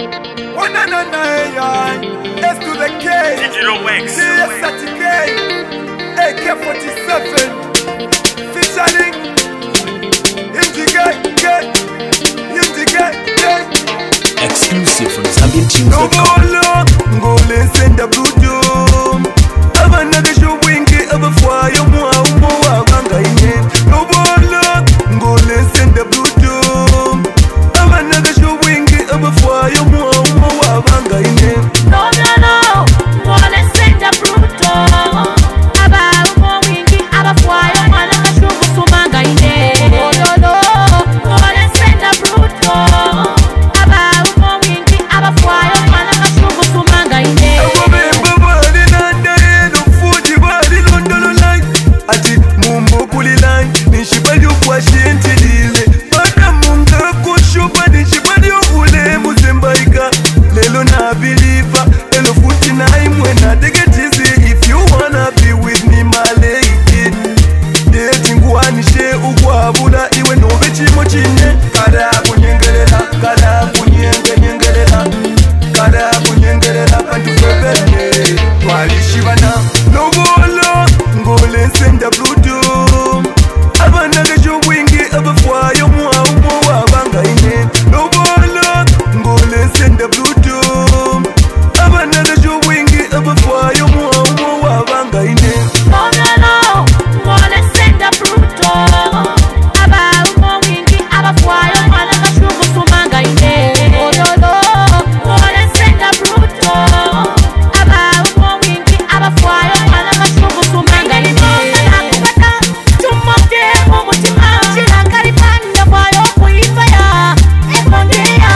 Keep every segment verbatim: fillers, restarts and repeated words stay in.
One and a nine, S to the K, Digital Wax, C S thirty K, A K forty-seven, featuring Indicate, Indicate, exclusive from Zambian Tunes no dot com. go listen the blue doom. Abanaga showingi abafwayo mwa umo wabanga ine. No go listen the blue doom. Abanaga showingi abafwayo mwa umo wabanga ine. No, no, no, go listen the blue doom. Aba umo wingi abafwayo mwana kashubu sumanga ine. No, no, no, go listen the blue doom. Aba umo wingi abafwayo mwana kashubu sumanga ine. If you wanna be with me, my lady, dating one she ugwabula iwe no bichimo chine. Kada kunyengelela, kada kunyengelela, kada kunyengelela bantu febele. Walishibana, no bolo, ngole senda blue doom. Abanaga jowingi abafwayo mwa umo wabanga ine. No bolo, ngole senda blue doom. Abanaga jowingi abafwayo mwa umo wabanga ine. No, no, no, go listen the blue doom. Aba umo wingi abafwayo mwana kashubu sumanga ine. No, no, no, go listen the blue doom. Aba umo wingi abafwayo mwana kashubu sumanga ine. Nakubata tumote umutima chirangaripanda kwayo kuifaya ekondea.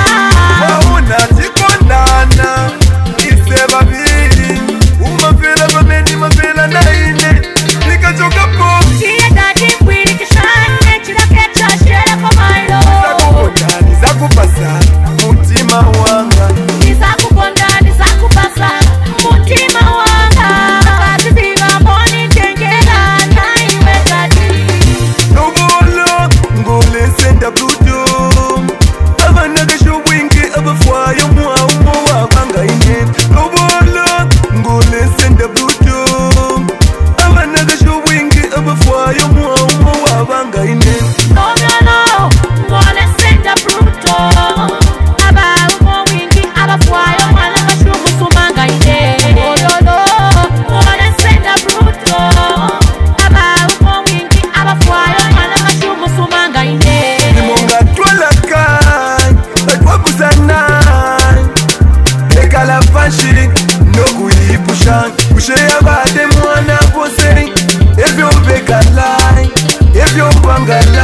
Wauna tikondana ise babili. Umafela bameni mafela na ine. Nikachoka po Chia dadi mwiri kishane chirakecha shere kwa mailo. zakukonda nizakupasa mutima wanga. Nizakukonda nizakupasa mutima wanga. Kaziziga mboni tengela na iwe dadi. No bolo ngole senda blue doom. Abanaga showingi abafwayo mwa umo wabanga ine. No bolo ngole senda blue doom. Abanaga showingi abafwayo mwa umo wabanga ine. No, no, no, go listen the blue doom. Aba umo wingi abafwayo mwana kashubu sumanga ine. No, no, no, go listen the blue doom. Aba umo wingi abafwayo mwana kashubu sumanga ine. Nimonga twala kai, atwabuzana. Ekala fanshi, no kuipusha. Kusheya bade mwana poseri. Evyo bekalai, evyo bangalai.